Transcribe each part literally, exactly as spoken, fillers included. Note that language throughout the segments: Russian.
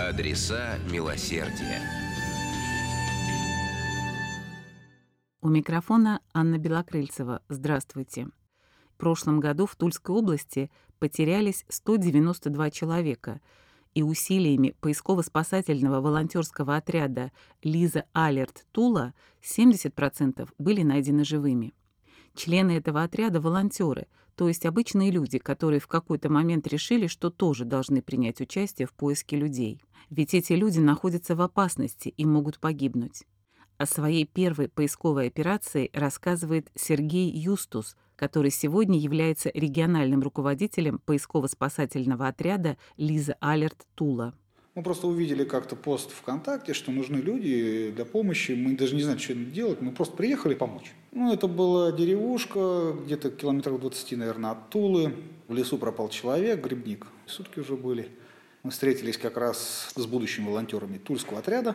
Адреса милосердия. У микрофона Анна Белокрыльцева. Здравствуйте. В прошлом году в Тульской области потерялись сто девяносто два человека, и усилиями поисково-спасательного волонтерского отряда «Лиза Алерт Тула» семьдесят процентов были найдены живыми. Члены этого отряда — волонтеры, то есть обычные люди, которые в какой-то момент решили, что тоже должны принять участие в поиске людей. Ведь эти люди находятся в опасности и могут погибнуть. О своей первой поисковой операции рассказывает Сергей Юстус, который сегодня является региональным руководителем поисково-спасательного отряда «Лиза Алерт Тула». Мы просто увидели как-то пост ВКонтакте, что нужны люди для помощи. Мы даже не знали, что делать. Мы просто приехали помочь. Ну, это была деревушка, где-то километров двадцати, наверное, от Тулы. В лесу пропал человек, грибник. Сутки уже были. Мы встретились как раз с будущими волонтерами тульского отряда.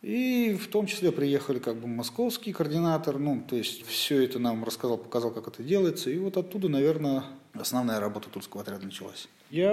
И в том числе приехали как бы московский координатор. Ну, то есть все это нам рассказал, показал, как это делается. И вот оттуда, наверное, основная работа тульского отряда началась.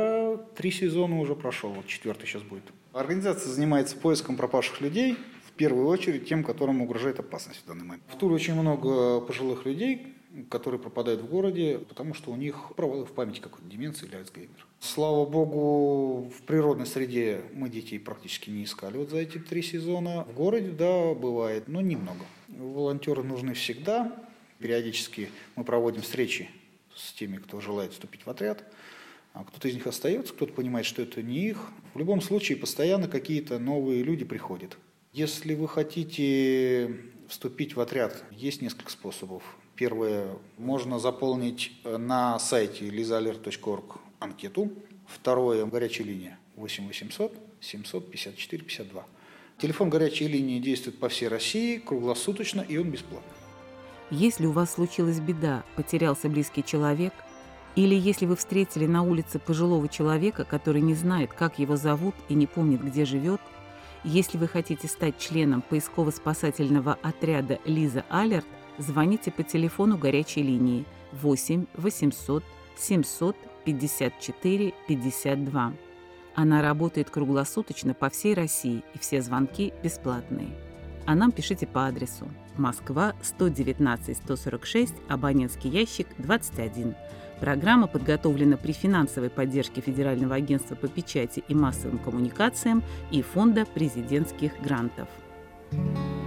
Я три сезона уже прошел, вот четвертый сейчас будет. Организация занимается поиском пропавших людей, в первую очередь тем, которым угрожает опасность в данный момент. В Туле очень много пожилых людей, которые пропадают в городе, потому что у них провалы в памяти, какой-то деменция или Альцгеймер. Слава богу, в природной среде мы детей практически не искали вот за эти три сезона. В городе, да, бывает, но немного. Волонтеры нужны всегда. Периодически мы проводим встречи с теми, кто желает вступить в отряд. А кто-то из них остается, кто-то понимает, что это не их. В любом случае, постоянно какие-то новые люди приходят. Если вы хотите вступить в отряд, есть несколько способов. Первое, можно заполнить на сайте лиза алерт точка орг анкету. Второе, горячая линия восемь восемьсот семьсот пятьдесят четыре пятьдесят два. Телефон горячей линии действует по всей России, круглосуточно, и он бесплатный. Если у вас случилась беда, потерялся близкий человек, или если вы встретили на улице пожилого человека, который не знает, как его зовут и не помнит, где живет, если вы хотите стать членом поисково-спасательного отряда «Лиза Алерт», звоните по телефону горячей линии восемь восемьсот семьсот пятьдесят четыре пятьдесят два. Она работает круглосуточно по всей России, и все звонки бесплатные. А нам пишите по адресу: Москва, сто девятнадцать сто сорок шесть, абонентский ящик двадцать один. Программа подготовлена при финансовой поддержке Федерального агентства по печати и массовым коммуникациям и Фонда президентских грантов.